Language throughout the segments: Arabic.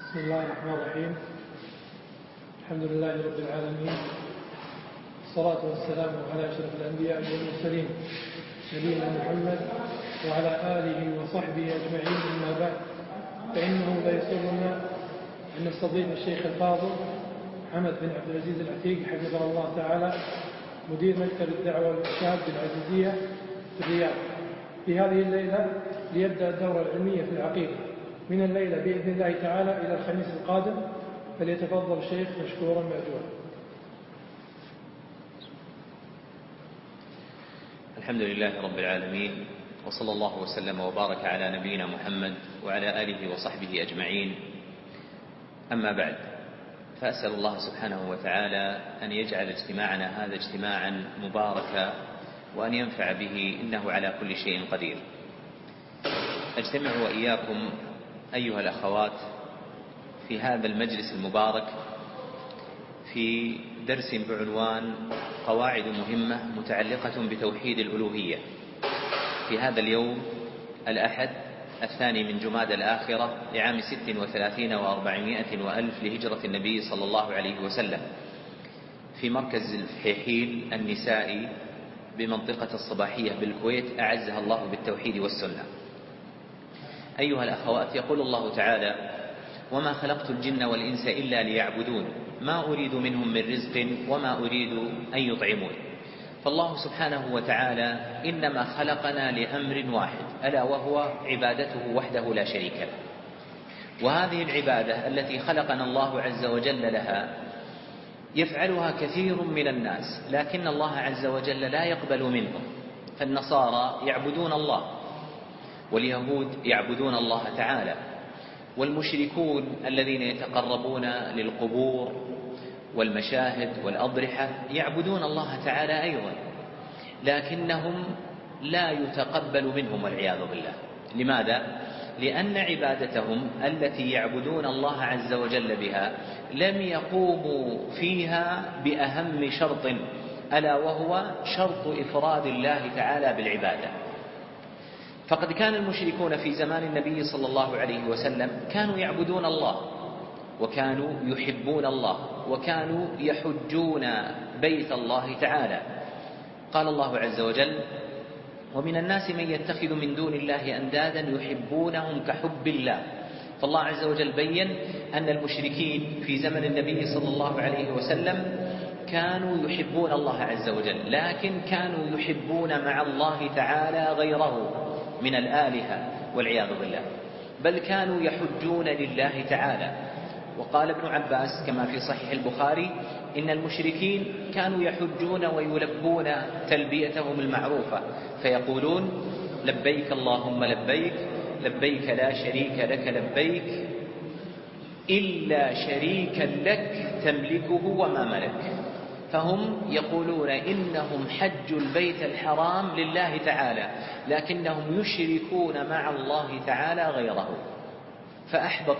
بسم الله الرحمن الرحيم. الحمد لله رب العالمين، الصلاة والسلام على أشرف الأنبياء والمرسلين نبينا محمد وعلى آله وصحبه أجمعين. أما بعد، فإنه لا يسرنا أن نستضيف الشيخ الفاضل محمد بن عبد العزيز العتيق حفظه الله تعالى، مدير مكتب الدعوة والإرشاد بالعزيزية في الرياض، في هذه الليلة ليبدأ الدورة العلمية في العقيدة من الليلة بإذن الله تعالى إلى الخميس القادم. فليتفضل الشيخ مشكورا مأجورا. الحمد لله رب العالمين، وصلى الله وسلم وبارك على نبينا محمد وعلى آله وصحبه أجمعين. أما بعد، فأسأل الله سبحانه وتعالى أن يجعل اجتماعنا هذا اجتماعا مباركا، وأن ينفع به، إنه على كل شيء قدير. أجتمع وإياكم أيها الأخوات في هذا المجلس المبارك في درس بعنوان قواعد مهمة متعلقة بتوحيد الألوهية، في هذا اليوم الأحد 2 من جمادى الآخرة لعام 36 و400 وألف لهجرة النبي صلى الله عليه وسلم، في مركز الفحيحيل النسائي بمنطقة الصباحية بالكويت، أعزها الله بالتوحيد والسنة. أيها الأخوات، يقول الله تعالى: وما خلقت الجن والإنس إلا ليعبدون ما أريد منهم من رزق وما أريد أن يطعمون. فالله سبحانه وتعالى إنما خلقنا لأمر واحد، ألا وهو عبادته وحده لا شريك له. وهذه العبادة التي خلقنا الله عز وجل لها يفعلها كثير من الناس، لكن الله عز وجل لا يقبل منهم. فالنصارى يعبدون الله، واليهود يعبدون الله تعالى، والمشركون الذين يتقربون للقبور والمشاهد والأضرحة يعبدون الله تعالى أيضا، لكنهم لا يتقبل منهم والعياذ بالله. لماذا؟ لأن عبادتهم التي يعبدون الله عز وجل بها لم يقوموا فيها بأهم شرط، ألا وهو شرط إفراد الله تعالى بالعبادة. فقد كان المشركون في زمان النبي صلى الله عليه وسلم كانوا يعبدون الله، وكانوا يحبون الله، وكانوا يحجون بيت الله تعالى. قال الله عز وجل: ومن الناس من يتخذ من دون الله أندادا يحبونهم كحب الله. فالله عز وجل بين أن المشركين في زمن النبي صلى الله عليه وسلم كانوا يحبون الله عز وجل، لكن كانوا يحبون مع الله تعالى غيره من الآلهة والعياذ بالله، بل كانوا يحجون لله تعالى. وقال ابن عباس كما في صحيح البخاري: إن المشركين كانوا يحجون ويلبون تلبيتهم المعروفة، فيقولون: لبيك اللهم لبيك، لبيك لا شريك لك لبيك، إلا شريكا لك تملكه وما ملك. فهم يقولون إنهم حجوا البيت الحرام لله تعالى، لكنهم يشركون مع الله تعالى غيره، فأحبط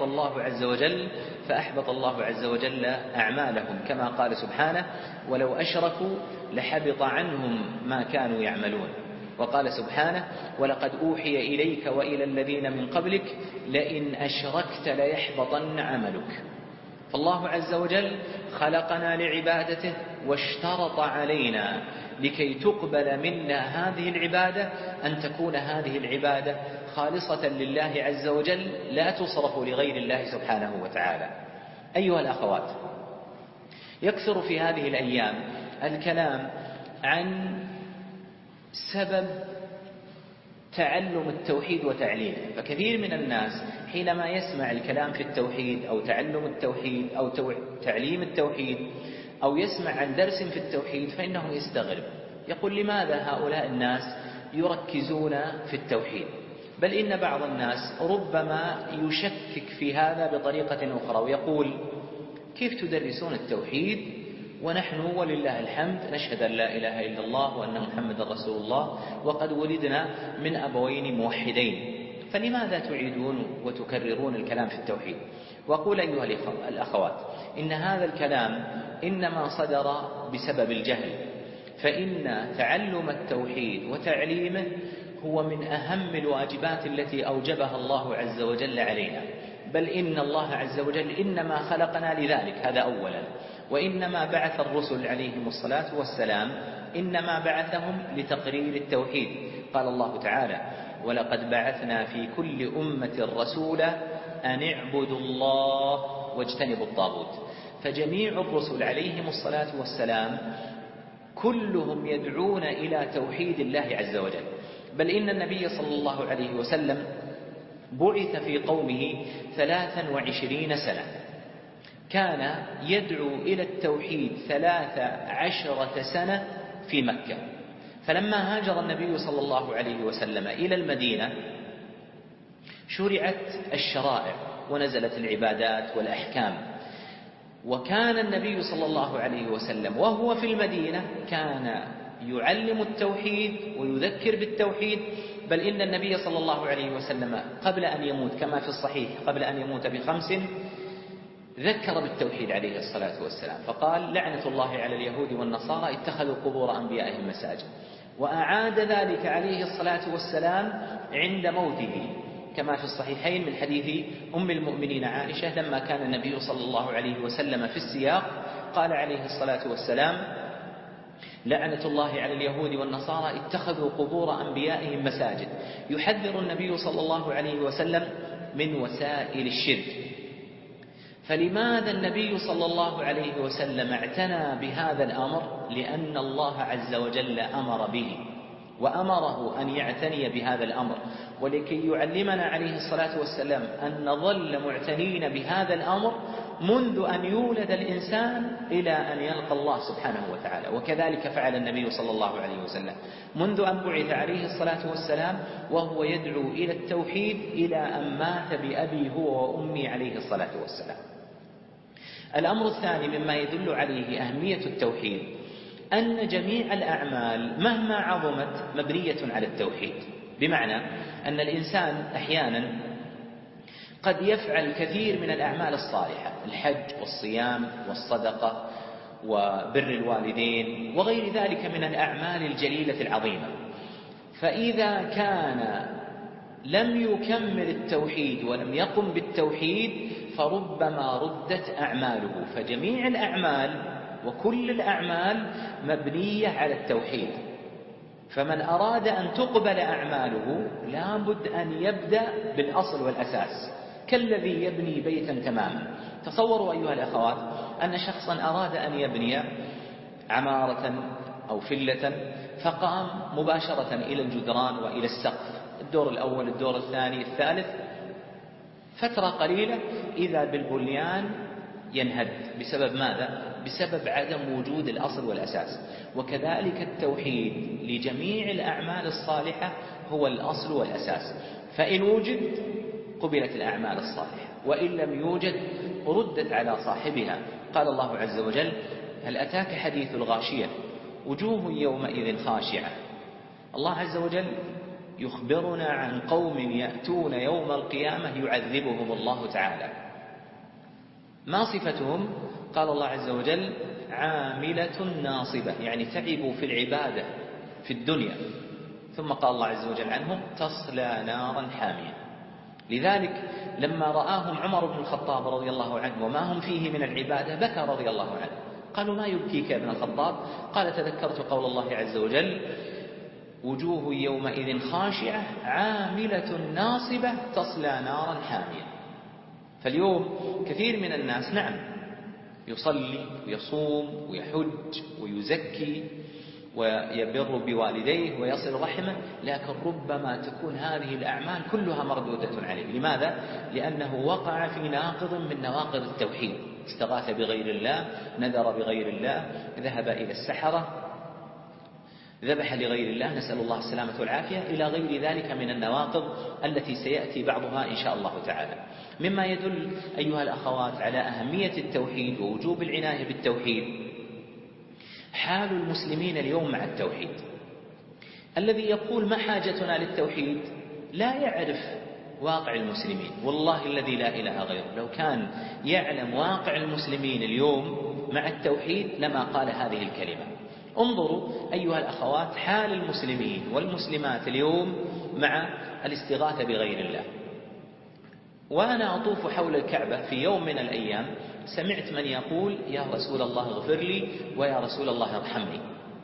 الله عز وجل أعمالهم، كما قال سبحانه: ولو أشركوا لحبط عنهم ما كانوا يعملون. وقال سبحانه: ولقد أوحي إليك وإلى الذين من قبلك لئن أشركت ليحبطن عملك. فالله عز وجل خلقنا لعبادته، واشترط علينا لكي تقبل منا هذه العبادة أن تكون هذه العبادة خالصة لله عز وجل، لا تصرف لغير الله سبحانه وتعالى. أيها الأخوات، يكثر في هذه الأيام الكلام عن سبب تعلم التوحيد وتعليمه. فكثير من الناس حينما يسمع الكلام في التوحيد أو تعلم التوحيد أو تعليم التوحيد أو يسمع عن درس في التوحيد فإنه يستغرب، يقول: لماذا هؤلاء الناس يركزون في التوحيد؟ بل إن بعض الناس ربما يشكك في هذا بطريقة أخرى، ويقول: كيف تدرسون التوحيد ونحن ولله الحمد نشهد أن لا إله إلا الله وأن محمد رسول الله، وقد ولدنا من أبوين موحدين، فلماذا تعيدون وتكررون الكلام في التوحيد؟ وأقول أيها الأخوات، إن هذا الكلام إنما صدر بسبب الجهل، فإن تعلم التوحيد وتعليمه هو من أهم الواجبات التي أوجبها الله عز وجل علينا. بل إن الله عز وجل إنما خلقنا لذلك، هذا أولا. وإنما بعث الرسل عليهم الصلاة والسلام إنما بعثهم لتقرير التوحيد. قال الله تعالى: ولقد بعثنا في كل أمة رسولا أن اعبدوا الله واجتنبوا الطاغوت. فجميع الرسل عليهم الصلاة والسلام كلهم يدعون إلى توحيد الله عز وجل. بل إن النبي صلى الله عليه وسلم بعث في قومه 23 سنة، كان يدعو إلى التوحيد 13 سنة في مكة. فلما هاجر النبي صلى الله عليه وسلم إلى المدينة شرعت الشرائع ونزلت العبادات والأحكام. وكان النبي صلى الله عليه وسلم وهو في المدينة كان يعلم التوحيد ويذكر بالتوحيد. بل إن النبي صلى الله عليه وسلم قبل أن يموت كما في الصحيح قبل أن يموت ب5 ذكر بالتوحيد عليه الصلاة والسلام، فقال: لعنة الله على اليهود والنصارى اتخذوا قبور أنبيائهم مساجد. وأعاد ذلك عليه الصلاة والسلام عند موته كما في الصحيحين من حديث أم المؤمنين عائشة لما كان النبي صلى الله عليه وسلم في السياق قال عليه الصلاة والسلام: لعنة الله على اليهود والنصارى اتخذوا قبور أنبيائهم مساجد. يحذر النبي صلى الله عليه وسلم من وسائل الشرك. فلماذا النبي صلى الله عليه وسلم اعتنى بهذا الأمر؟ لأن الله عز وجل أمر به وأمره أن يعتني بهذا الأمر، ولكي يعلمنا عليه الصلاة والسلام أن نظل معتنين بهذا الأمر منذ أن يولد الإنسان إلى أن يلقى الله سبحانه وتعالى. وكذلك فعل النبي صلى الله عليه وسلم منذ أن بعث عليه الصلاة والسلام وهو يدعو إلى التوحيد إلى أن مات بأبي هو وأمي عليه الصلاة والسلام. الأمر الثاني مما يدل عليه أهمية التوحيد أن جميع الأعمال مهما عظمت مبنية على التوحيد، بمعنى أن الإنسان أحيانا قد يفعل كثير من الأعمال الصالحة، الحج والصيام والصدقة وبر الوالدين وغير ذلك من الأعمال الجليلة العظيمة، فإذا كان لم يكمل التوحيد ولم يقم بالتوحيد فربما ردت أعماله. فجميع الأعمال وكل الأعمال مبنية على التوحيد، فمن أراد أن تقبل أعماله لابد أن يبدأ بالأصل والأساس، كالذي يبني بيتا تماما. تصوروا أيها الأخوات أن شخصا أراد أن يبني عمارة أو فلة فقام مباشرة إلى الجدران وإلى السقف، الدور الأول الدور الثاني الثالث، فترة قليلة إذا بالبنيان ينهد. بسبب ماذا؟ بسبب عدم وجود الأصل والأساس. وكذلك التوحيد لجميع الأعمال الصالحة هو الأصل والأساس، فإن وجد قبلت الأعمال الصالحة، وإن لم يوجد ردت على صاحبها. قال الله عز وجل: هل أتاك حديث الغاشية وجوه يومئذ خاشعة. الله عز وجل يخبرنا عن قوم يأتون يوم القيامة يعذبهم الله تعالى. ما صفتهم؟ قال الله عز وجل: عاملة ناصبة، يعني تعبوا في العبادة في الدنيا. ثم قال الله عز وجل عنهم: تصلى نارا حامية. لذلك لما رآهم عمر بن الخطاب رضي الله عنه وما هم فيه من العبادة بكى رضي الله عنه. قالوا: ما يبكيك يا ابن الخطاب؟ قال: تذكرت قول الله عز وجل: وجوه يومئذ خاشعة عاملة ناصبة تصلى نارا حامية. فاليوم كثير من الناس نعم يصلي ويصوم ويحج ويزكي ويبر بوالديه ويصل رحمه، لكن ربما تكون هذه الأعمال كلها مردودة عليه. لماذا؟ لأنه وقع في ناقض من نواقض التوحيد، استغاث بغير الله، نذر بغير الله، ذهب إلى السحرة، ذبح لغير الله، نسأل الله السلامة والعافية، إلى غير ذلك من النواقض التي سيأتي بعضها إن شاء الله تعالى. مما يدل أيها الأخوات على أهمية التوحيد ووجوب العناية بالتوحيد حال المسلمين اليوم مع التوحيد. الذي يقول ما حاجتنا للتوحيد لا يعرف واقع المسلمين، والله الذي لا إله غيره لو كان يعلم واقع المسلمين اليوم مع التوحيد لما قال هذه الكلمة. انظروا أيها الأخوات حال المسلمين والمسلمات اليوم مع الاستغاثة بغير الله. وأنا أطوف حول الكعبة في يوم من الأيام سمعت من يقول يا رسول الله اغفر لي ويا رسول الله ارحمني،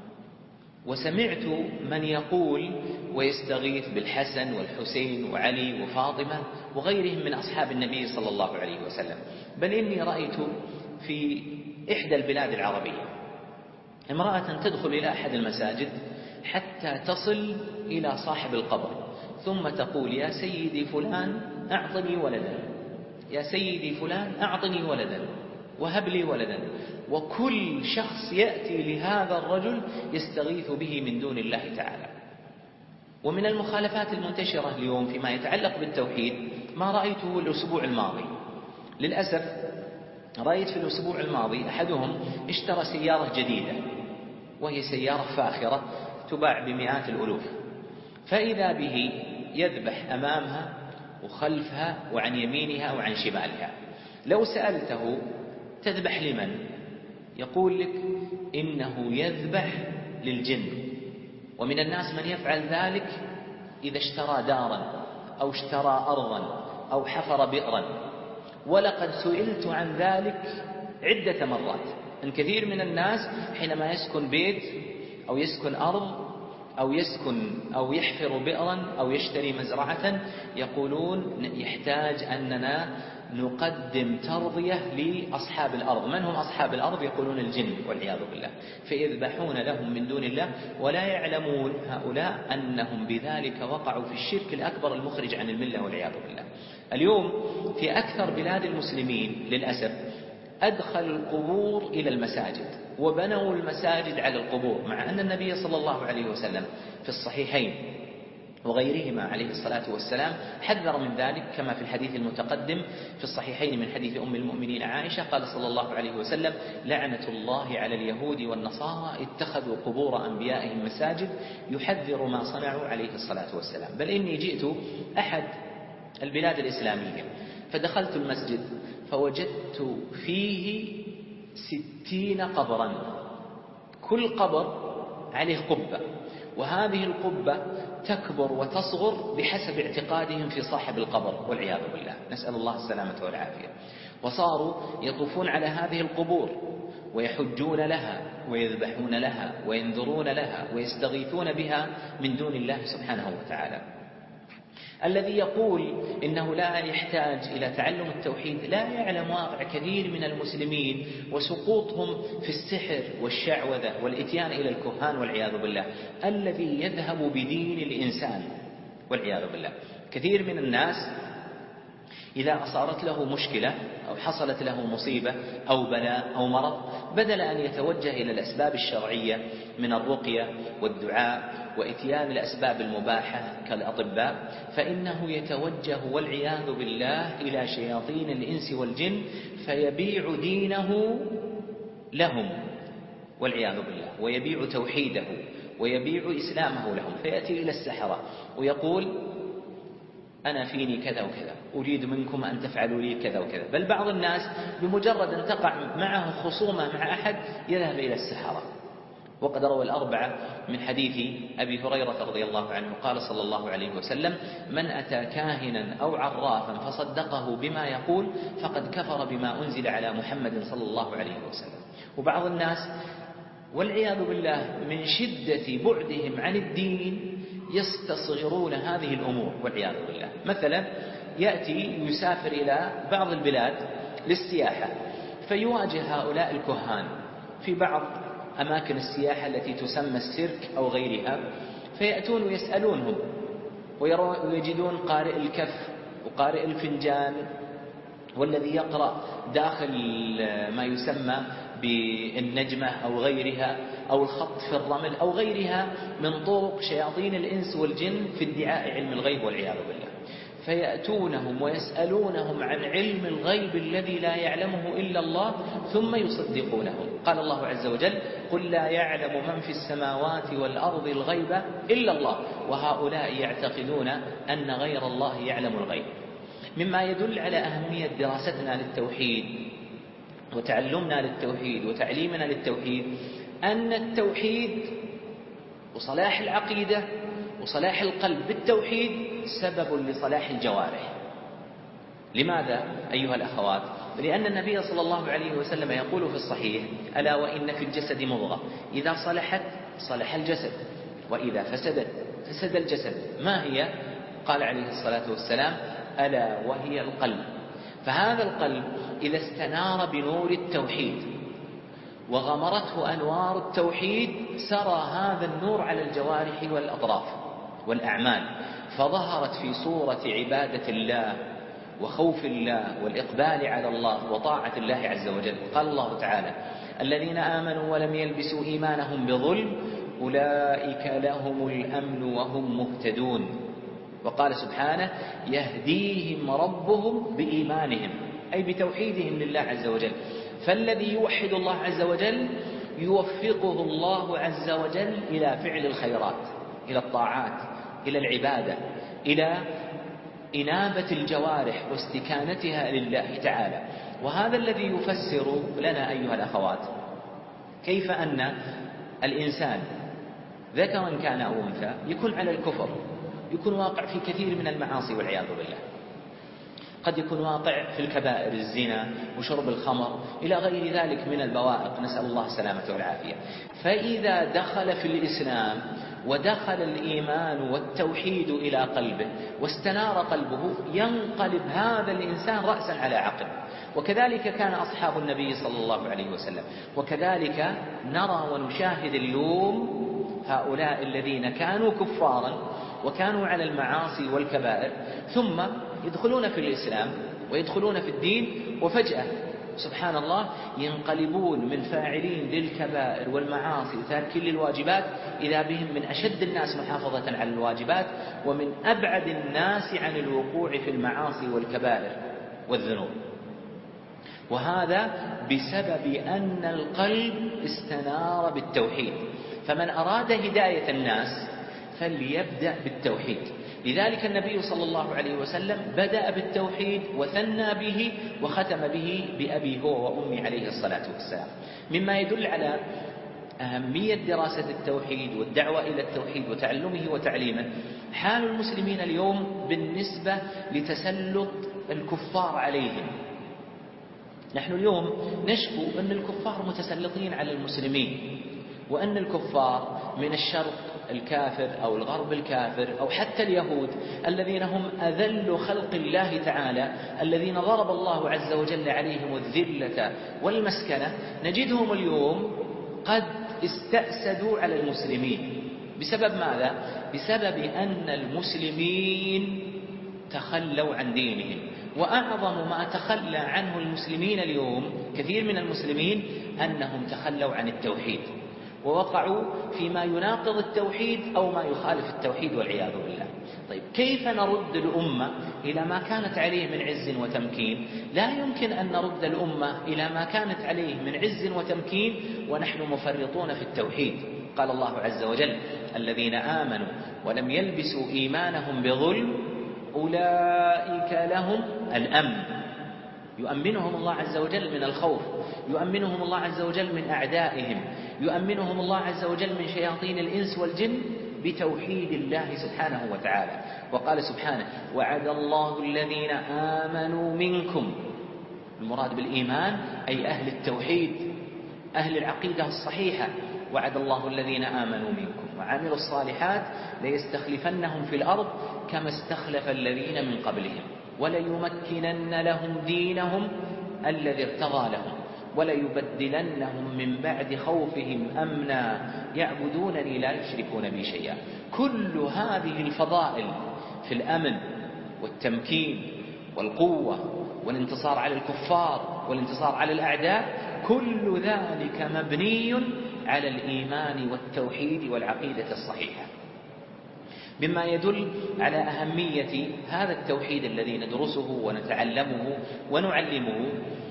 وسمعت من يقول ويستغيث بالحسن والحسين وعلي وفاطمة وغيرهم من أصحاب النبي صلى الله عليه وسلم. بل إني رأيت في إحدى البلاد العربية امرأة تدخل إلى أحد المساجد حتى تصل إلى صاحب القبر ثم تقول يا سيدي فلان أعطني ولدا، يا سيدي فلان أعطني ولدا وهب لي ولدا، وكل شخص يأتي لهذا الرجل يستغيث به من دون الله تعالى. ومن المخالفات المنتشرة اليوم فيما يتعلق بالتوحيد ما رأيته الأسبوع الماضي. للأسف رأيت في الأسبوع الماضي أحدهم اشترى سيارة جديدة وهي سيارة فاخرة تباع بمئات الألوف، فإذا به يذبح أمامها وخلفها وعن يمينها وعن شمالها. لو سألته تذبح لمن؟ يقول لك إنه يذبح للجن. ومن الناس من يفعل ذلك إذا اشترى دارا أو اشترى أرضا أو حفر بئرا. ولقد سئلت عن ذلك عدة مرات. إن كثير من الناس حينما يسكن بيت أو يسكن أرض أو يحفر بئرا أو يشتري مزرعة يقولون يحتاج أننا نقدم ترضية لأصحاب الأرض. من هم أصحاب الأرض؟ يقولون الجن والعياذ بالله، فيذبحون لهم من دون الله ولا يعلمون هؤلاء أنهم بذلك وقعوا في الشرك الأكبر المخرج عن الملة والعياذ بالله. اليوم في أكثر بلاد المسلمين للأسف أدخلوا القبور إلى المساجد وبنوا المساجد على القبور، مع أن النبي صلى الله عليه وسلم في الصحيحين وغيرهما عليه الصلاة والسلام حذر من ذلك، كما في الحديث المتقدم في الصحيحين من حديث أم المؤمنين عائشة قال صلى الله عليه وسلم لعنة الله على اليهود والنصارى اتخذوا قبور أنبيائهم مساجد، يحذر ما صنعوا عليه الصلاة والسلام. بل إني جئت أحد البلاد الإسلامية فدخلت المسجد فوجدت فيه 60 قبرا، كل قبر عليه قبة، وهذه القبة تكبر وتصغر بحسب اعتقادهم في صاحب القبر والعياذ بالله، نسأل الله السلامة والعافية. وصاروا يطوفون على هذه القبور ويحجون لها ويذبحون لها وينذرون لها ويستغيثون بها من دون الله سبحانه وتعالى. الذي يقول إنه لا يحتاج إلى تعلم التوحيد لا يعلم واقع كثير من المسلمين وسقوطهم في السحر والشعوذة والإتيان إلى الكهان والعياذ بالله، الذي يذهب بدين الإنسان والعياذ بالله. كثير من الناس إذا أصارت له مشكلة أو حصلت له مصيبة أو بلاء أو مرض، بدل أن يتوجه إلى الأسباب الشرعية من الرقية والدعاء وإتيان الأسباب المباحة كالأطباء، فإنه يتوجه والعياذ بالله إلى شياطين الإنس والجن فيبيع دينه لهم والعياذ بالله، ويبيع توحيده ويبيع إسلامه لهم، فيأتي إلى السحرة ويقول أنا فيني كذا وكذا، أريد منكم أن تفعلوا لي كذا وكذا. بل بعض الناس بمجرد أن تقع معه خصومة مع أحد يذهب إلى السحرة. وقد روى الأربعة من حديث أبي هريرة رضي الله عنه قال صلى الله عليه وسلم من أتى كاهنا أو عرافا فصدقه بما يقول فقد كفر بما أنزل على محمد صلى الله عليه وسلم. وبعض الناس والعياذ بالله من شدة بعدهم عن الدين يستصغرون هذه الأمور والعياذ بالله. مثلا يأتي يسافر إلى بعض البلاد للسياحة فيواجه هؤلاء الكهان في بعض أماكن السياحة التي تسمى السيرك أو غيرها، فيأتون ويسألونهم ويجدون قارئ الكف وقارئ الفنجان والذي يقرأ داخل ما يسمى بالنجمة أو غيرها أو الخط في الرمل أو غيرها من طرق شياطين الإنس والجن في ادعاء علم الغيب والعياذ بالله. فيأتونهم ويسألونهم عن علم الغيب الذي لا يعلمه إلا الله ثم يصدقونهم. قال الله عز وجل قل لا يعلم من في السماوات والأرض الغيب إلا الله وهؤلاء يعتقدون أن غير الله يعلم الغيب. مما يدل على أهمية دراستنا للتوحيد وتعلمنا للتوحيد وتعليمنا للتوحيد أن التوحيد وصلاح العقيدة وصلاح القلب بالتوحيد سبب لصلاح الجوارح. لماذا أيها الأخوات؟ لأن النبي صلى الله عليه وسلم يقول في الصحيح: ألا وإن في الجسد مضغة إذا صلحت صلح الجسد وإذا فسدت فسد الجسد. ما هي؟ قال عليه الصلاة والسلام: ألا وهي القلب. فهذا القلب إذا استنار بنور التوحيد وغمرته أنوار التوحيد سرى هذا النور على الجوارح والأطراف والأعمال، فظهرت في صورة عبادة الله وخوف الله والإقبال على الله وطاعة الله عز وجل. قال الله تعالى: الذين آمنوا ولم يلبسوا إيمانهم بظلم أولئك لهم الأمن وهم مهتدون. وقال سبحانه: يهديهم ربهم بإيمانهم، أي بتوحيدهم لله عز وجل. فالذي يوحد الله عز وجل يوفقه الله عز وجل إلى فعل الخيرات، إلى الطاعات، إلى العبادة، إلى إنابة الجوارح واستكانتها لله تعالى. وهذا الذي يفسر لنا أيها الأخوات كيف أن الإنسان ذكرا كان أو أنثى يكون على الكفر، يكون واقع في كثير من المعاصي والعياذ بالله. قد يكون واقع في الكبائر، الزنا وشرب الخمر إلى غير ذلك من البوائق، نسأل الله السلامة والعافية. فإذا دخل في الإسلام ودخل الإيمان والتوحيد إلى قلبه واستنار قلبه ينقلب هذا الإنسان رأسا على عقب. وكذلك كان أصحاب النبي صلى الله عليه وسلم، وكذلك نرى ونشاهد اليوم هؤلاء الذين كانوا كفارا وكانوا على المعاصي والكبائر ثم يدخلون في الإسلام ويدخلون في الدين، وفجأة سبحان الله ينقلبون من فاعلين للكبائر والمعاصي وتاركين للواجبات إذا بهم من أشد الناس محافظة على الواجبات ومن أبعد الناس عن الوقوع في المعاصي والكبائر والذنوب. وهذا بسبب أن القلب استنار بالتوحيد. فمن أراد هداية الناس فليبدأ بالتوحيد. لذلك النبي صلى الله عليه وسلم بدأ بالتوحيد وثنى به وختم به بأبي هو وأمي عليه الصلاة والسلام، مما يدل على أهمية دراسة التوحيد والدعوة إلى التوحيد وتعلمه وتعليمه. حال المسلمين اليوم بالنسبة لتسلط الكفار عليهم، نحن اليوم نشكو أن الكفار متسلطين على المسلمين، وأن الكفار من الشرق الكافر أو الغرب الكافر أو حتى اليهود الذين هم أذل خلق الله تعالى، الذين ضرب الله عز وجل عليهم الذلة والمسكنة، نجدهم اليوم قد استأسدوا على المسلمين. بسبب ماذا؟ بسبب أن المسلمين تخلوا عن دينهم. وأعظم ما تخلى عنه المسلمين اليوم، كثير من المسلمين، أنهم تخلوا عن التوحيد ووقعوا فيما يناقض التوحيد أو ما يخالف التوحيد والعياذ بالله. طيب كيف نرد الأمة إلى ما كانت عليه من عز وتمكين؟ لا يمكن أن نرد الأمة إلى ما كانت عليه من عز وتمكين ونحن مفرطون في التوحيد. قال الله عز وجل: الذين آمنوا ولم يلبسوا إيمانهم بظلم أولئك لهم الأمن. يؤمنهم الله عز وجل من الخوف، يؤمنهم الله عز وجل من أعدائهم، يؤمنهم الله عز وجل من شياطين الإنس والجن بتوحيد الله سبحانه وتعالى. وقال سبحانه: وعد الله الذين آمنوا منكم. المراد بالإيمان أي أهل التوحيد، أهل العقيدة الصحيحة. وعد الله الذين آمنوا منكم وعملوا الصالحات ليستخلفنهم في الأرض كما استخلف الذين من قبلهم وليمكنن لهم دينهم الذي ارتضى لهم وليبدلنهم من بعد خوفهم أمنا يعبدونني لا يشركون بي شيئا. كل هذه الفضائل في الأمن والتمكين والقوة والانتصار على الكفار والانتصار على الأعداء، كل ذلك مبني على الإيمان والتوحيد والعقيدة الصحيحة، مما يدل على أهمية هذا التوحيد الذي ندرسه ونتعلمه ونعلمه،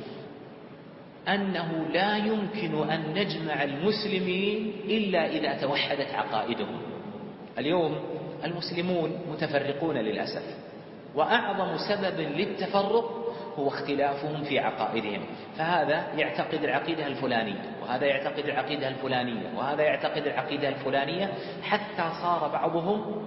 أنه لا يمكن أن نجمع المسلمين إلا إذا توحدت عقائدهم. اليوم المسلمون متفرقون للأسف، وأعظم سبب للتفرق هو اختلافهم في عقائدهم. فهذا يعتقد العقيدة الفلانية وهذا يعتقد العقيدة الفلانية وهذا يعتقد العقيدة الفلانية، حتى صار بعضهم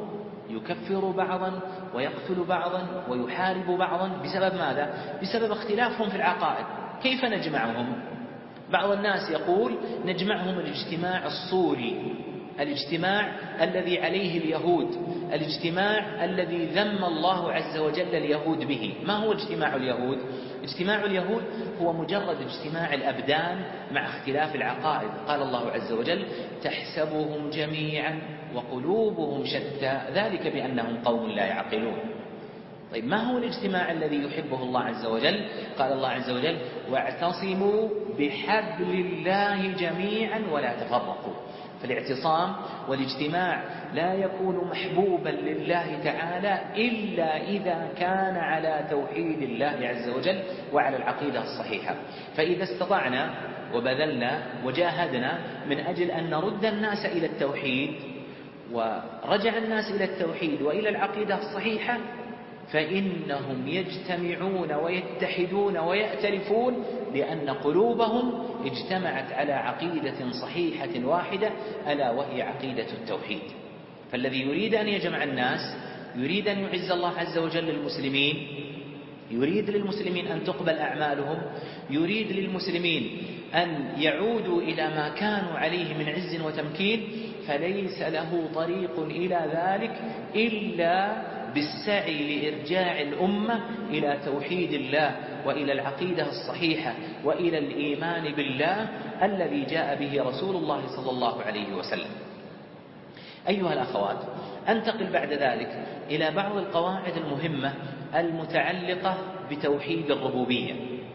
يكفر بعضا ويقتل بعضا ويحارب بعضا بسبب ماذا؟ بسبب اختلافهم في العقائد. كيف نجمعهم؟ بعض الناس يقول نجمعهم الاجتماع الصوري، الاجتماع الذي عليه اليهود، الاجتماع الذي ذم الله عز وجل اليهود به. ما هو اجتماع اليهود؟ اجتماع اليهود هو مجرد اجتماع الأبدان مع اختلاف العقائد. قال الله عز وجل تحسبهم جميعا وقلوبهم شتى ذلك بأنهم قوم لا يعقلون. طيب ما هو الاجتماع الذي يحبه الله عز وجل؟ قال الله عز وجل واعتصموا بحبل الله جميعا ولا تفرقوا. فالاعتصام والاجتماع لا يكون محبوبا لله تعالى إلا إذا كان على توحيد الله عز وجل وعلى العقيدة الصحيحة. فإذا استطعنا وبذلنا وجاهدنا من أجل أن نرد الناس إلى التوحيد، ورجع الناس إلى التوحيد وإلى العقيدة الصحيحة، فإنهم يجتمعون ويتحدون ويأتلفون لأن قلوبهم اجتمعت على عقيدة صحيحة واحدة ألا وهي عقيدة التوحيد. فالذي يريد أن يجمع الناس، يريد أن يعز الله عز وجل المسلمين، يريد للمسلمين أن تقبل أعمالهم، يريد للمسلمين أن يعودوا إلى ما كانوا عليه من عز وتمكين، فليس له طريق إلى ذلك إلا بالسعي لإرجاع الأمة إلى توحيد الله وإلى العقيدة الصحيحة وإلى الإيمان بالله الذي جاء به رسول الله صلى الله عليه وسلم. أيها الأخوات، أنتقل بعد ذلك إلى بعض القواعد المهمة المتعلقة بتوحيد الربوبية،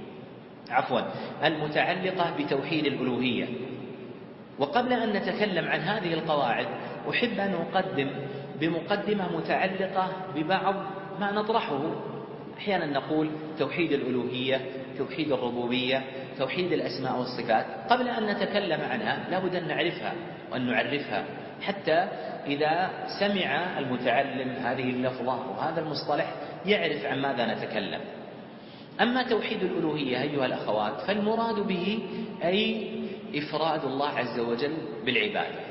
المتعلقة بتوحيد الألوهية. وقبل أن نتكلم عن هذه القواعد أحب أن أقدم بمقدمة متعلقة ببعض ما نطرحه. أحيانا نقول توحيد الألوهية، توحيد الربوبية، توحيد الأسماء والصفات. قبل أن نتكلم عنها لابد أن نعرفها وأن نعرفها، حتى إذا سمع المتعلم هذه اللفظة وهذا المصطلح يعرف عن ماذا نتكلم. أما توحيد الألوهية أيها الأخوات فالمراد به أي إفراد الله عز وجل بالعبادة،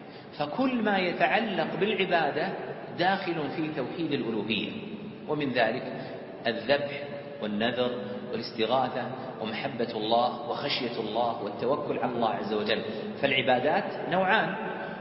فكل ما يتعلق بالعبادة داخل في توحيد الألوهية، ومن ذلك الذبح والنذر والاستغاثة ومحبة الله وخشية الله والتوكل على الله عز وجل. فالعبادات نوعان،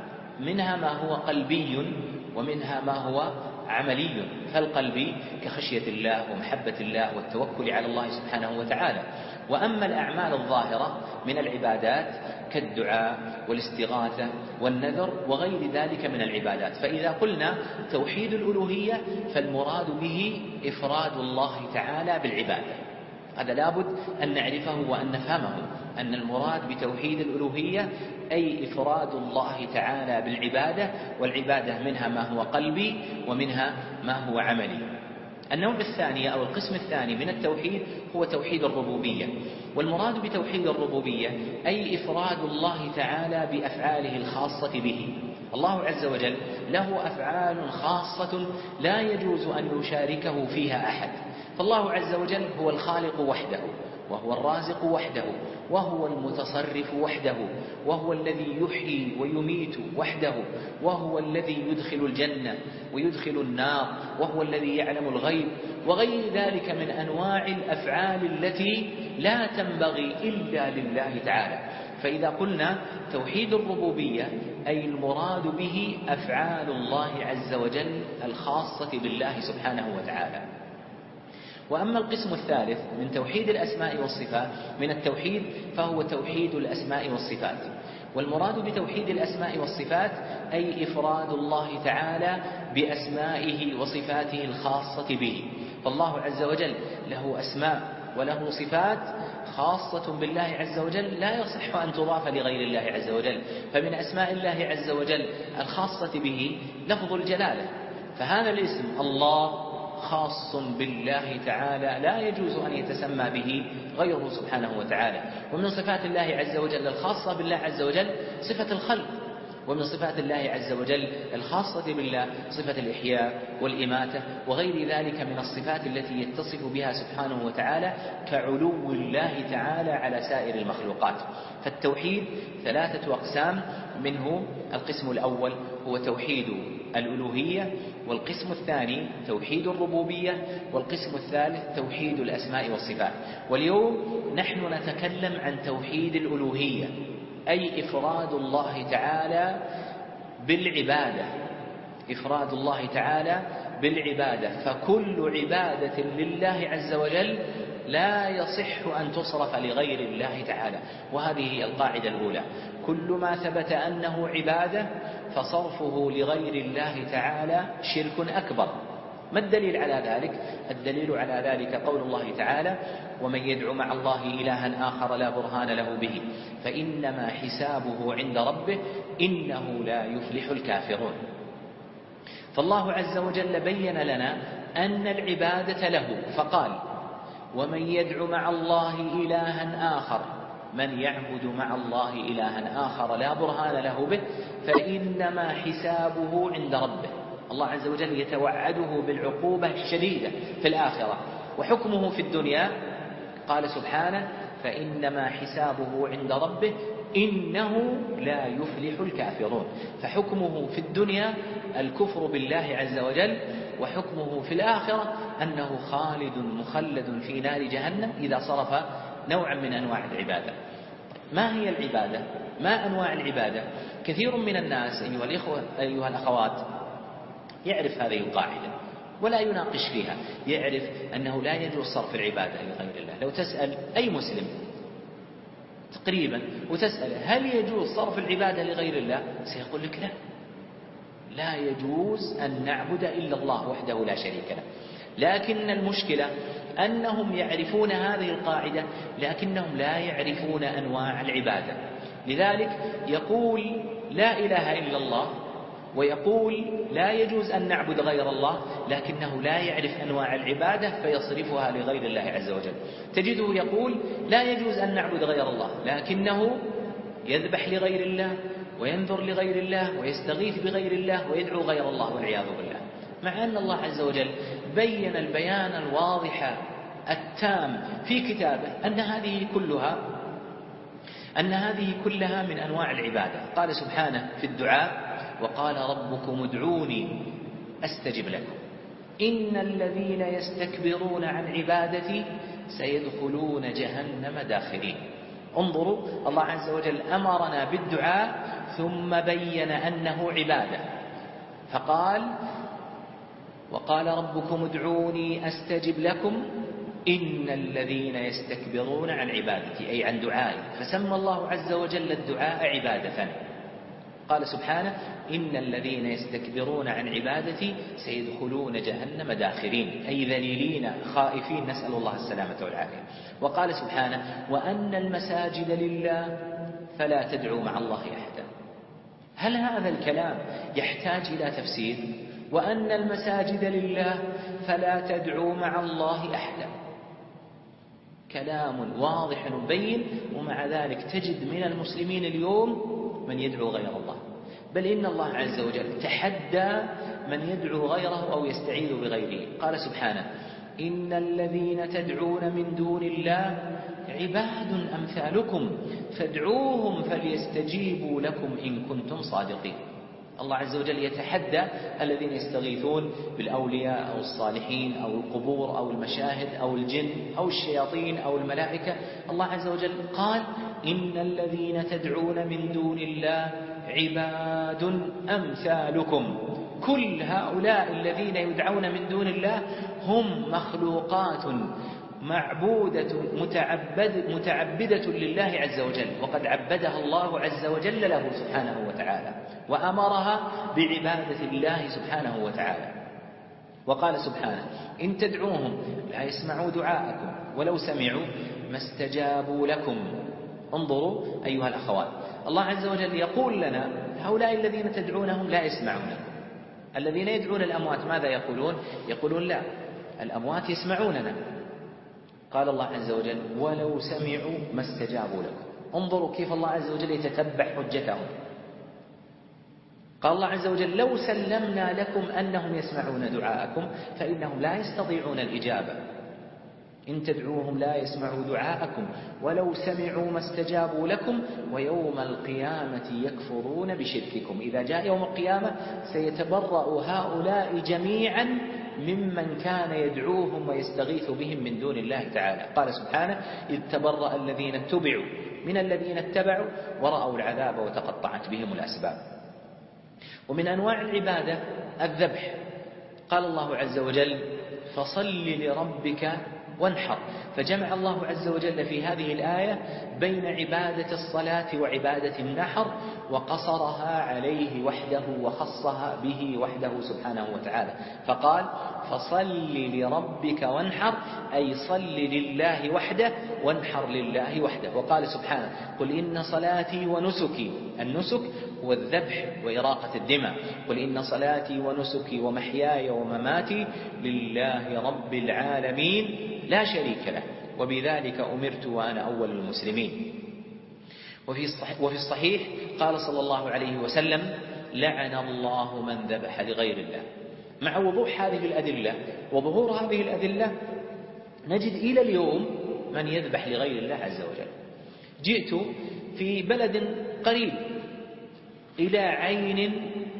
منها ما هو قلبي ومنها ما هو عملي. فالقلبي كخشية الله ومحبة الله والتوكل على الله سبحانه وتعالى. وأما الأعمال الظاهرة من العبادات كالدعاء والاستغاثة والنذر وغير ذلك من العبادات. فإذا قلنا توحيد الألوهية فالمراد به إفراد الله تعالى بالعبادة. هذا لابد أن نعرفه وأن نفهمه، أن المراد بتوحيد الألوهية أي إفراد الله تعالى بالعبادة، والعبادة منها ما هو قلبي ومنها ما هو عملي. النوع الثاني أو القسم الثاني من التوحيد هو توحيد الربوبية، والمراد بتوحيد الربوبية أي إفراد الله تعالى بأفعاله الخاصة به. الله عز وجل له أفعال خاصة لا يجوز أن يشاركه فيها أحد. فالله عز وجل هو الخالق وحده، وهو الرازق وحده، وهو المتصرف وحده، وهو الذي يحيي ويميت وحده، وهو الذي يدخل الجنة ويدخل النار، وهو الذي يعلم الغيب، وغير ذلك من أنواع الأفعال التي لا تنبغي إلا لله تعالى. فإذا قلنا توحيد الربوبية أي المراد به أفعال الله عز وجل الخاصة بالله سبحانه وتعالى. وأما القسم الثالث من توحيد الأسماء والصفات من التوحيد فهو توحيد الأسماء والصفات. والمراد بتوحيد الأسماء والصفات أي إفراد الله تعالى بأسمائه وصفاته الخاصة به. فالله عز وجل له أسماء وله صفات خاصة بالله عز وجل لا يصح أن تضاف لغير الله عز وجل. فمن أسماء الله عز وجل الخاصة به لفظ الجلالة، فهذا الاسم الله خاص بالله تعالى لا يجوز أن يتسمى به غيره سبحانه وتعالى. ومن صفات الله عز وجل الخاصة بالله عز وجل صفة الخلق، ومن صفات الله عز وجل الخاصة بالله صفة الإحياء والإماتة وغير ذلك من الصفات التي يتصف بها سبحانه وتعالى كعلو الله تعالى على سائر المخلوقات. فالتوحيد ثلاثة أقسام، منه القسم الأول هو توحيد الألوهية، والقسم الثاني توحيد الربوبية، والقسم الثالث توحيد الأسماء والصفات. واليوم نحن نتكلم عن توحيد الألوهية، أي إفراد الله تعالى بالعبادة، إفراد الله تعالى بالعبادة. فكل عبادة لله عز وجل لا يصح أن تصرف لغير الله تعالى. وهذه هي القاعدة الأولى: كل ما ثبت أنه عبادة فصرفه لغير الله تعالى شرك أكبر. ما الدليل على ذلك؟ الدليل على ذلك قول الله تعالى: ومن يدع مع الله إلها آخر لا برهان له به فإنما حسابه عند ربه إنه لا يفلح الكافرون. فالله عز وجل بين لنا أن العبادة له، فقال: ومن يدع مع الله إلها آخر، من يعبد مع الله إلها آخر لا برهان له به فإنما حسابه عند ربه. الله عز وجل يتوعده بالعقوبة الشديدة في الآخرة، وحكمه في الدنيا قال سبحانه: فإنما حسابه عند ربه إنه لا يفلح الكافرون. فحكمه في الدنيا الكفر بالله عز وجل، وحكمه في الآخرة أنه خالد مخلد في نار جهنم إذا صرف نوعا من أنواع العبادة. ما هي العبادة؟ ما أنواع العبادة؟ كثير من الناس أيها الإخوة أيها الأخوات يعرف هذه القاعدة ولا يناقش فيها، يعرف أنه لا يجوز صرف العبادة لغير الله. لو تسأل أي مسلم تقريبا وتسأله هل يجوز صرف العبادة لغير الله، سيقول لك لا، لا يجوز أن نعبد إلا الله وحده لا شريك له. لكن المشكلة أنهم يعرفون هذه القاعدة لكنهم لا يعرفون أنواع العبادة. لذلك يقول لا إله إلا الله، ويقول لا يجوز أن نعبد غير الله، لكنه لا يعرف أنواع العبادة فيصرفها لغير الله عز وجل. تجده يقول لا يجوز أن نعبد غير الله، لكنه يذبح لغير الله وينذر لغير الله ويستغيث بغير الله ويدعو غير الله والعياذ بالله، مع أن الله عز وجل بين البيان الواضح التام في كتابه أن هذه كلها من أنواع العبادة. قال سبحانه في الدعاء: وقال ربكم ادعوني أستجب لكم إن الذين يستكبرون عن عبادتي سيدخلون جهنم داخرين. انظروا، الله عز وجل أمرنا بالدعاء ثم بين أنه عبادة، فقال: وقال ربكم ادعوني أستجب لكم إن الذين يستكبرون عن عبادتي، أي عن دعائي. فسمى الله عز وجل الدعاء عبادة. قال سبحانه: إن الذين يستكبرون عن عبادتي سيدخلون جهنم داخرين، أي ذليلين خائفين، نسأل الله السلامة والعافية. وقال سبحانه: وأن المساجد لله فلا تدعوا مع الله أحدا. هل هذا الكلام يحتاج إلى تفسير؟ وأن المساجد لله فلا تدعوا مع الله أحدا، كلام واضح بين، ومع ذلك تجد من المسلمين اليوم من يدعو غير الله، بل إن الله عز وجل تحدى من يدعو غيره أو يستعيذ بغيره. قال سبحانه: إن الذين تدعون من دون الله عباد أمثالكم فادعوهم فليستجيبوا لكم إن كنتم صادقين. الله عز وجل يتحدى الذين يستغيثون بالأولياء أو الصالحين أو القبور أو المشاهد أو الجن أو الشياطين أو الملائكة. الله عز وجل قال: إن الذين تدعون من دون الله عباد أمثالكم. كل هؤلاء الذين يدعون من دون الله هم مخلوقات معبودة متعبدة لله عز وجل، وقد عبدها الله عز وجل له سبحانه وتعالى، وأمرها بعبادة الله سبحانه وتعالى. وقال سبحانه: إن تدعوهم لا يسمعوا دعاءكم ولو سمعوا ما استجابوا لكم. انظروا أيها الأخوات، الله عز وجل يقول لنا هؤلاء الذين تدعونهم لا يسمعونكم. الذين يدعون الأموات ماذا يقولون؟ يقولون لا، الأموات يسمعوننا. قال الله عز وجل: ولو سمعوا ما استجابوا لكم. انظروا كيف الله عز وجل يتتبع حجتهم. قال الله عز وجل: لو سلمنا لكم أنهم يسمعون دعاءكم فإنهم لا يستطيعون الإجابة. إن تدعوهم لا يسمعوا دعاءكم ولو سمعوا ما استجابوا لكم ويوم القيامة يكفرون بشرككم. إذا جاء يوم القيامة سيتبرأ هؤلاء جميعا ممن كان يدعوهم ويستغيث بهم من دون الله تعالى. قال سبحانه: إذ تبرأ الذين اتبعوا من الذين اتبعوا ورأوا العذاب وتقطعت بهم الأسباب. ومن أنواع العبادة الذبح. قال الله عز وجل: فصل لربك وانحر. فجمع الله عز وجل في هذه الآية بين عبادة الصلاة وعبادة النحر، وقصرها عليه وحده وخصها به وحده سبحانه وتعالى، فقال: فصل لربك وانحر، أي صل لله وحده وانحر لله وحده. وقال سبحانه: قل إن صلاتي ونسكي، النسك هو الذبح وإراقة الدماء، قل إن صلاتي ونسكي ومحياي ومماتي لله رب العالمين لا شريك له وبذلك أمرت وأنا أول المسلمين. وفي الصحيح قال صلى الله عليه وسلم: لعن الله من ذبح لغير الله. مع وضوح هذه الأدلة وظهور هذه الأدلة نجد إلى اليوم من يذبح لغير الله عز وجل. جئت في بلد قريب إلى عين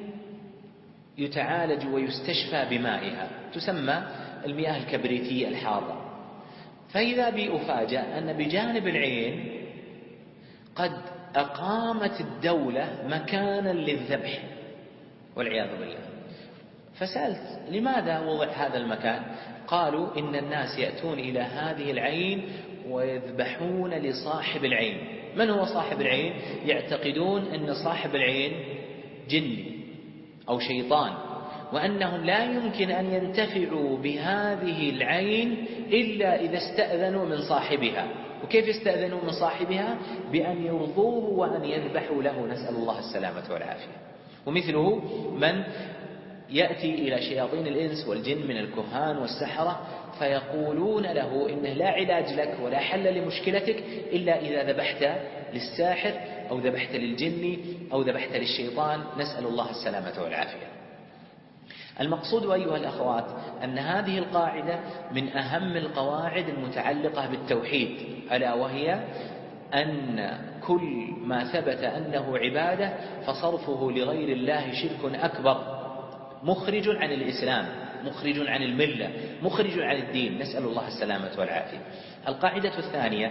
يتعالج ويستشفى بمائها، تسمى المياه الكبريتية الحارة، فإذا بي أفاجأ أن بجانب العين قد أقامت الدولة مكانا للذبح والعياذ بالله. فسألت: لماذا وضع هذا المكان؟ قالوا: إن الناس يأتون إلى هذه العين ويذبحون لصاحب العين. من هو صاحب العين؟ يعتقدون أن صاحب العين جني أو شيطان، وأنهم لا يمكن أن ينتفعوا بهذه العين إلا إذا استأذنوا من صاحبها. وكيف يستأذنوا من صاحبها؟ بأن يرضوه وأن يذبحوا له، نسأل الله السلامة والعافية. ومثله من يأتي إلى شياطين الإنس والجن من الكهان والسحرة فيقولون له إنه لا علاج لك ولا حل لمشكلتك إلا إذا ذبحت للساحر أو ذبحت للجن أو ذبحت للشيطان، نسأل الله السلامة والعافية. المقصود أيها الأخوات أن هذه القاعدة من أهم القواعد المتعلقة بالتوحيد، ألا وهي أن كل ما ثبت أنه عبادة فصرفه لغير الله شرك أكبر، مخرج عن الإسلام، مخرج عن الملة، مخرج عن الدين، نسأل الله السلامة والعافية. القاعدة الثانية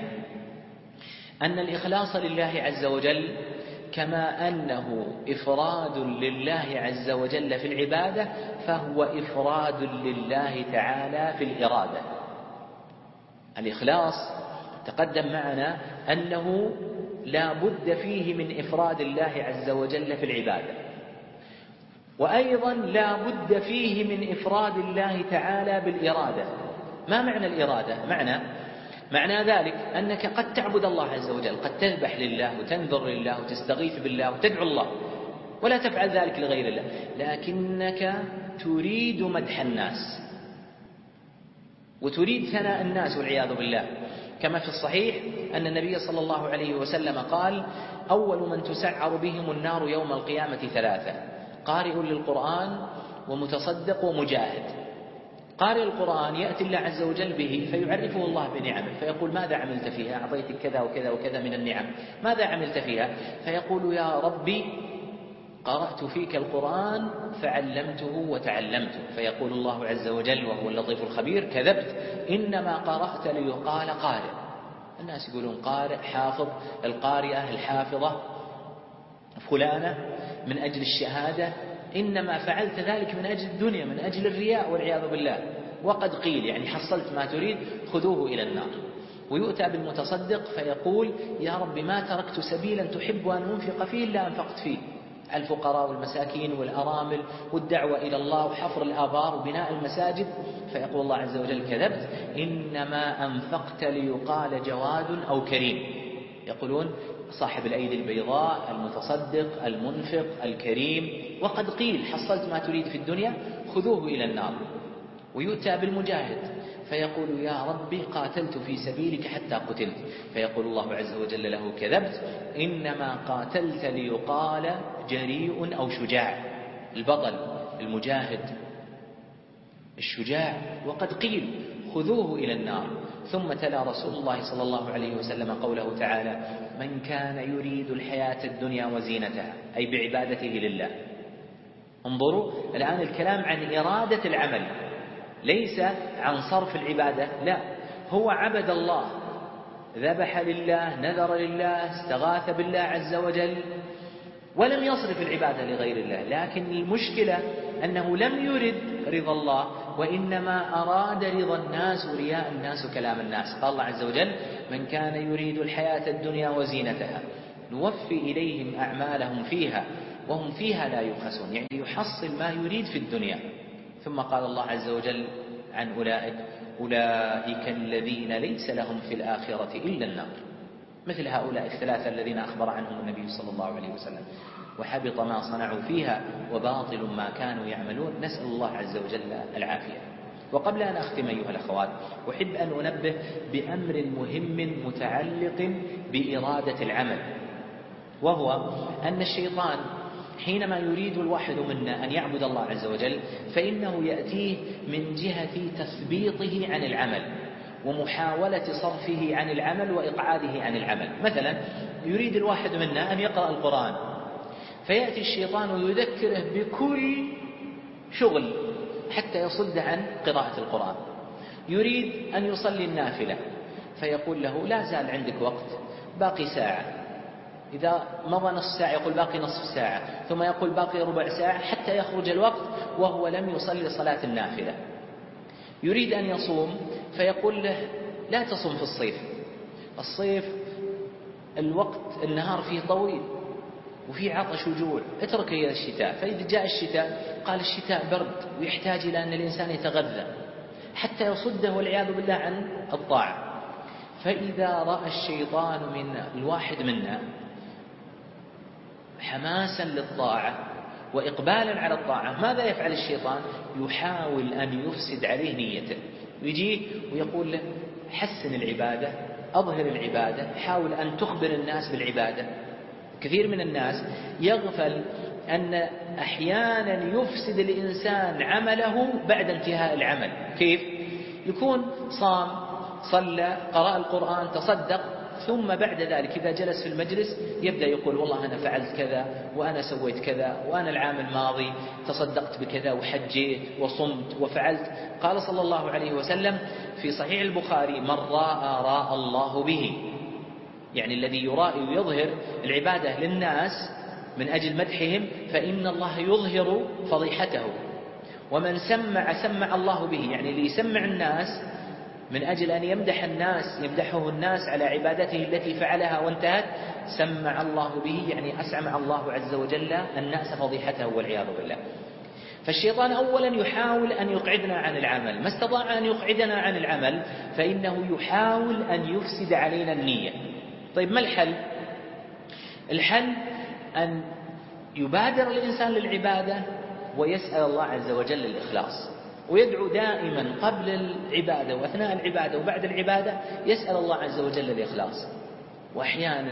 أن الإخلاص لله عز وجل كما أنه إفراد لله عز وجل في العبادة فهو إفراد لله تعالى في الإرادة. الإخلاص تقدم معنا أنه لا بد فيه من إفراد الله عز وجل في العبادة، وأيضا لا بد فيه من إفراد الله تعالى بالإرادة. ما معنى الإرادة؟ معنى ذلك أنك قد تعبد الله عز وجل، قد تذبح لله وتنذر لله وتستغيث بالله وتدعو الله ولا تفعل ذلك لغير الله، لكنك تريد مدح الناس وتريد ثناء الناس والعياذ بالله، كما في الصحيح أن النبي صلى الله عليه وسلم قال: أول من تسعر بهم النار يوم القيامة ثلاثة: قارئ للقرآن ومتصدق ومجاهد. قارئ القرآن يأتي الله عز وجل به فيعرفه الله بنعمه فيقول: ماذا عملت فيها؟ أعطيتك كذا وكذا وكذا من النعم، ماذا عملت فيها؟ فيقول: يا ربي قرأت فيك القرآن فعلمته وتعلمته. فيقول الله عز وجل وهو اللطيف الخبير: كذبت، إنما قرأت ليقال قارئ. الناس يقولون قارئ، حافظ، القارئة، الحافظة فلانة من أجل الشهادة، إنما فعلت ذلك من أجل الدنيا، من أجل الرياء والعياذ بالله. وقد قيل يعني حصلت ما تريد خذوه إلى النار. ويؤتى بالمتصدق فيقول: يا رب ما تركت سبيلا تحب أن أنفق فيه إلا أنفقت فيه، الفقراء والمساكين والأرامل والدعوة إلى الله وحفر الآبار وبناء المساجد. فيقول الله عز وجل: كذبت، إنما أنفقت ليقال جواد أو كريم. يقولون صاحب الأيدي البيضاء، المتصدق، المنفق، الكريم. وقد قيل حصلت ما تريد في الدنيا خذوه إلى النار. ويؤتى بالمجاهد فيقول: يا ربي قاتلت في سبيلك حتى قتلت. فيقول الله عز وجل له: كذبت، إنما قاتلت ليقال جريء أو شجاع، البطل، المجاهد، الشجاع. وقد قيل خذوه إلى النار. ثم تلا رسول الله صلى الله عليه وسلم قوله تعالى: من كان يريد الحياة الدنيا وزينتها، أي بعبادته لله. انظروا الآن الكلام عن إرادة العمل، ليس عن صرف العبادة، لا، هو عبد الله، ذبح لله، نذر لله، استغاث بالله عز وجل، ولم يصرف العبادة لغير الله. لكن المشكلة أنه لم يرد رضا الله، وإنما أراد رضا الناس ورياء الناس وكلام الناس. قال الله عز وجل: من كان يريد الحياة الدنيا وزينتها نوفي إليهم أعمالهم فيها وهم فيها لا يبخسون، يعني يحصل ما يريد في الدنيا. ثم قال الله عز وجل عن أولئك الذين ليس لهم في الآخرة إلا النار، مثل هؤلاء الثلاثة الذين أخبر عنهم النبي صلى الله عليه وسلم: وحبط ما صنعوا فيها وباطل ما كانوا يعملون. نسأل الله عز وجل العافية. وقبل أن أختم أيها الأخوات، أحب أن أنبه بأمر مهم متعلق بإرادة العمل، وهو أن الشيطان حينما يريد الواحد منا أن يعبد الله عز وجل فإنه يأتيه من جهة تثبيطه عن العمل ومحاولة صرفه عن العمل وإقعاده عن العمل. مثلا يريد الواحد منا أن يقرأ القرآن، فيأتي الشيطان ويذكره بكل شغل حتى يصد عن قراءة القرآن. يريد أن يصلي النافلة فيقول له: لا زال عندك وقت، باقي ساعة. إذا مضى نصف ساعة يقول باقي نصف ساعة، ثم يقول باقي ربع ساعة، حتى يخرج الوقت وهو لم يصلي صلاة النافلة. يريد أن يصوم فيقول له: لا تصوم في الصيف، الصيف الوقت النهار فيه طويل وفيه عطش وجوع، اترك إلى الشتاء. فإذا جاء الشتاء قال: الشتاء برد ويحتاج إلى أن الإنسان يتغذى، حتى يصده والعياذ بالله عن الطاعة. فإذا رأى الشيطان من الواحد منا حماسا للطاعة وإقبالا على الطاعة، ماذا يفعل الشيطان؟ يحاول أن يفسد عليه نيته، يجيه ويقول له: حسن العبادة، أظهر العبادة، حاول أن تخبر الناس بالعبادة. كثير من الناس يغفل أن أحيانا يفسد الإنسان عمله بعد انتهاء العمل. كيف؟ يكون صام، صلى، قرأ القرآن، تصدق، ثم بعد ذلك إذا جلس في المجلس يبدأ يقول: والله أنا فعلت كذا وأنا سويت كذا وأنا العام الماضي تصدقت بكذا وحجيت وصمت وفعلت. قال صلى الله عليه وسلم في صحيح البخاري: من راى الله به، يعني الذي يرائي ويظهر العبادة للناس من أجل مدحهم فإن الله يظهر فضيحته. ومن سمع الله به، يعني اللي يسمع الناس من أجل أن يمدحه الناس على عبادته التي فعلها وانتهت، سمع الله به، يعني أسمع الله عز وجل الناس فضيحته والعياذ بالله. فالشيطان أولا يحاول أن يقعدنا عن العمل، ما استطاع أن يقعدنا عن العمل فإنه يحاول أن يفسد علينا النية. طيب ما الحل؟ الحل أن يبادر الإنسان للعبادة ويسأل الله عز وجل الإخلاص، ويدعو دائما قبل العبادة وأثناء العبادة وبعد العبادة يسأل الله عز وجل الإخلاص. وأحيانا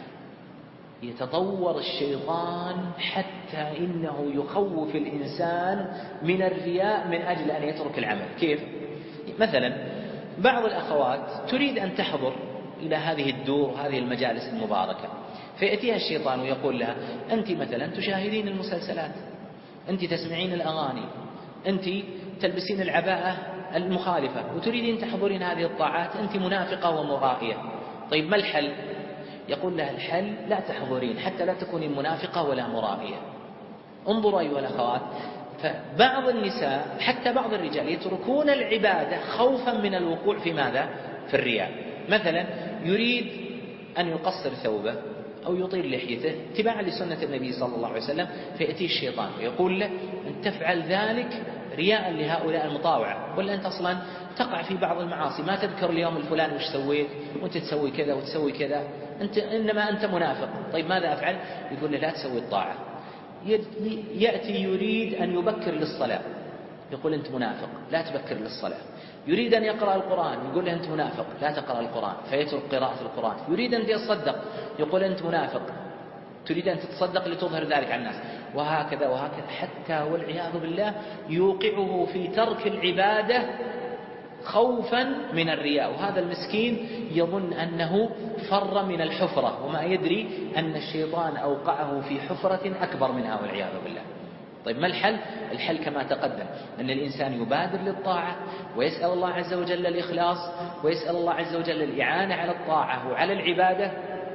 يتطور الشيطان حتى إنه يخوف الإنسان من الرياء من أجل أن يترك العمل. كيف؟ مثلا بعض الأخوات تريد أن تحضر إلى هذه الدور وهذه المجالس المباركة، فيأتيها الشيطان ويقول لها: أنت مثلا تشاهدين المسلسلات، أنت تسمعين الأغاني، أنت تلبسين العباءة المخالفة وتريدين تحضرين هذه الطاعات، أنت منافقة ومرائية. طيب ما الحل؟ يقول لها: الحل لا تحضرين حتى لا تكونين منافقة ولا مرائية. انظروا أيها الأخوات، فبعض النساء حتى بعض الرجال يتركون العبادة خوفا من الوقوع في ماذا؟ في الرياء. مثلا يريد أن يقصر ثوبه أو يطيل لحيته اتباعا لسنة النبي صلى الله عليه وسلم، فيأتيه الشيطان ويقول له: أن تفعل ذلك رياء لهؤلاء المطاوعة، ولا أنت أصلا تقع في بعض المعاصي، ما تذكر اليوم الفلاني وش سويت وأنت تسوي كذا وتسوي كذا، إنما أنت منافق. طيب ماذا أفعل؟ يقول له: لا تسوي الطاعة. يأتي يريد أن يبكر للصلاة، يقول: أنت منافق، لا تبكر للصلاة. يريد أن يقرأ القرآن، يقول له: أنت منافق، لا تقرأ القرآن، فيترك قراءة القرآن. يريد أن يتصدق، يقول: أنت منافق، تريد أن تتصدق لتظهر ذلك على الناس، وهكذا وهكذا، حتى والعياذ بالله يوقعه في ترك العبادة خوفا من الرياء. وهذا المسكين يظن أنه فر من الحفرة وما يدري أن الشيطان أوقعه في حفرة أكبر منها والعياذ بالله. طيب ما الحل؟ الحل كما تقدم أن الإنسان يبادر للطاعة ويسأل الله عز وجل الإخلاص، ويسأل الله عز وجل الإعانة على الطاعة وعلى العبادة،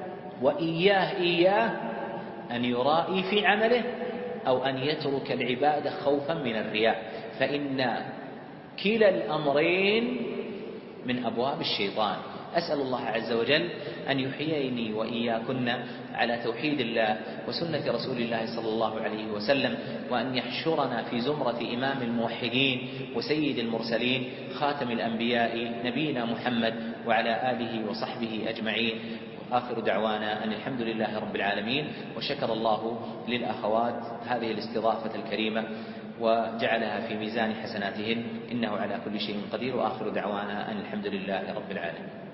وإياه أن يرائي في عمله أو أن يترك العبادة خوفا من الرياء، فإن كلا الأمرين من أبواب الشيطان. أسأل الله عز وجل أن يحييني وإياكن على توحيد الله وسنة رسول الله صلى الله عليه وسلم، وأن يحشرنا في زمرة إمام الموحدين وسيد المرسلين خاتم الأنبياء نبينا محمد وعلى آله وصحبه أجمعين. آخر دعوانا أن الحمد لله رب العالمين، وشكر الله للأخوات هذه الاستضافة الكريمة وجعلها في ميزان حسناتهن، إنه على كل شيء قدير. وآخر دعوانا أن الحمد لله رب العالمين.